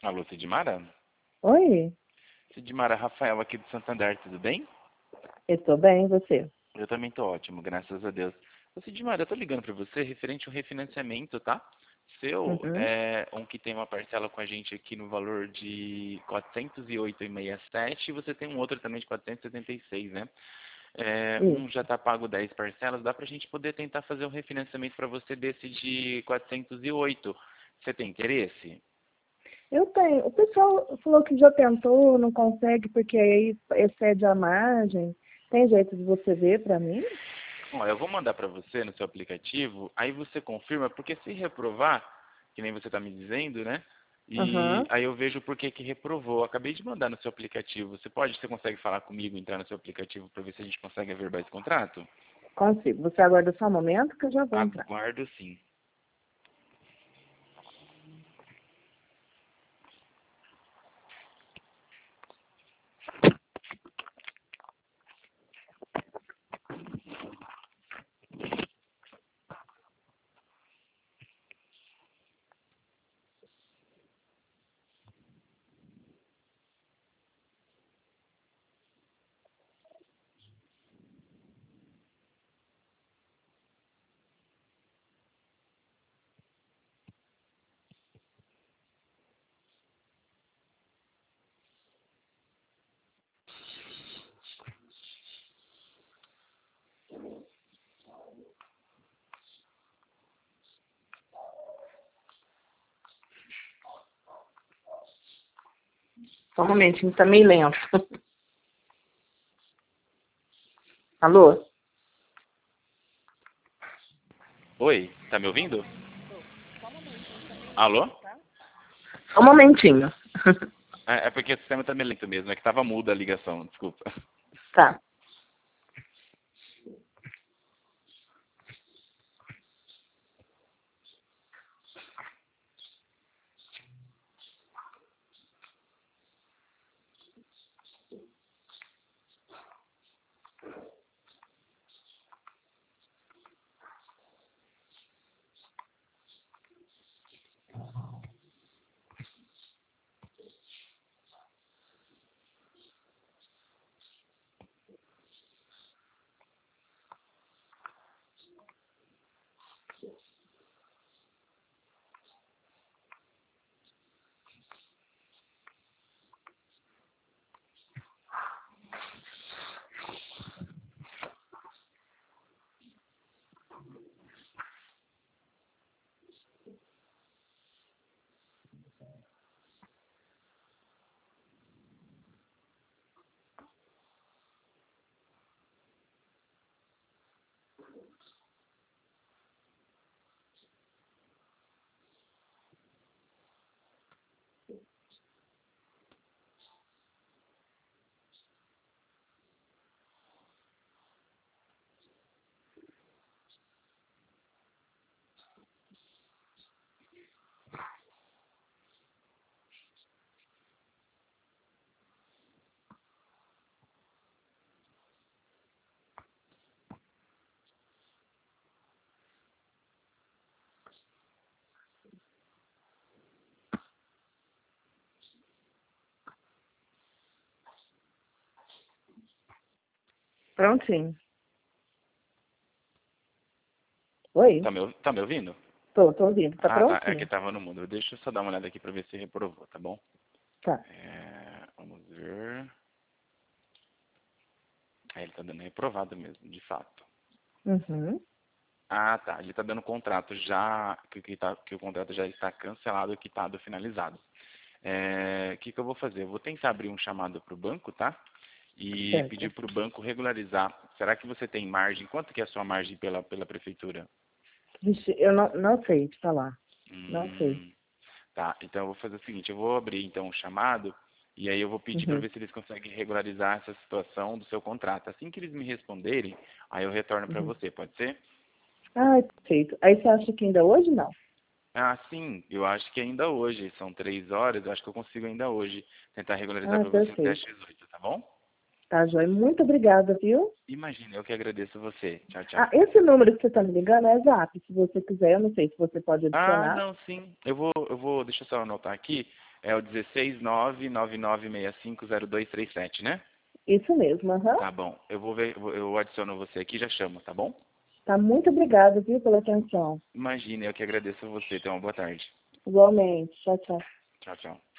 Alô, Sidmara? Oi, Sidmara, Rafael aqui do Santander, tudo bem? eu tô bem, e você? Eu também tô ótimo, graças a Deus. Ô, Sidmara, eu tô ligando pra você referente ao refinanciamento, tá? Seu Uhum, é um que tem uma parcela com a gente aqui no valor de 408,67 e você tem um outro também de 476, né? Um isso. já tá pago 10 parcelas, dá pra gente poder tentar fazer um refinanciamento pra você desse de 408. Você tem interesse? Eu tenho. O pessoal falou que já tentou, não consegue, porque aí excede a margem. Tem jeito de você ver pra mim? Ó, eu vou mandar para você no seu aplicativo, aí você confirma, porque se reprovar, que nem você está me dizendo, né? E Aham, aí eu vejo por que que reprovou. Eu acabei de mandar no seu aplicativo. Você consegue falar comigo, entrar no seu aplicativo para ver se a gente consegue averbar esse contrato? consigo. Você aguarda só um momento que eu já vou entrar. Aguardo sim. Só um momentinho, tá meio lento. Alô? Oi, tá me ouvindo? Alô? Só um momentinho. É porque o sistema tá meio lento mesmo, é que tava muda a ligação, desculpa. Tá. Prontinho. Oi? Tá me ouvindo? Tô ouvindo. Tá Ah, tá, é que prontinho? tava no mudo. Deixa eu só dar uma olhada aqui para ver se reprovou, tá bom? Tá. Vamos ver. Ele tá dando reprovado mesmo, de fato. Uhum. Ah, tá. Ele está dando contrato já, que o contrato já está cancelado, quitado, finalizado. O que eu vou fazer? Eu vou tentar abrir um chamado para o banco, tá? E pedir Certo. para o banco regularizar. Será que você tem margem? Quanto que é a sua margem pela prefeitura? Vixe, eu não sei te falar. Não sei. Hum, tá. Então eu vou fazer o seguinte, eu vou abrir então um chamado e aí eu vou pedir para Uhum. ver se eles conseguem regularizar essa situação do seu contrato. Assim que eles me responderem, aí eu retorno para Uhum. você, pode ser? Ah, perfeito. Aí você acha que ainda hoje não? Ah, sim, eu acho que ainda hoje, são 3 horas, eu acho que eu consigo ainda hoje tentar regularizar Ah, para você até às perfeito. 18, tá bom? Tá, joia. Muito obrigada, viu? Imagina, eu que agradeço você. Tchau, tchau. Ah, esse número que você tá me ligando é Zap. Se você quiser, eu não sei se você pode Ah, adicionar. não, sim. Deixa eu só anotar aqui. É o 16999650237, né? Isso mesmo, aham. Tá bom. Eu vou ver, eu adiciono você aqui e já chamo, tá bom? Tá, muito obrigada, viu, pela atenção. Imagina, eu que agradeço você. Tenha uma boa tarde. Igualmente. Tchau, tchau. Tchau, tchau.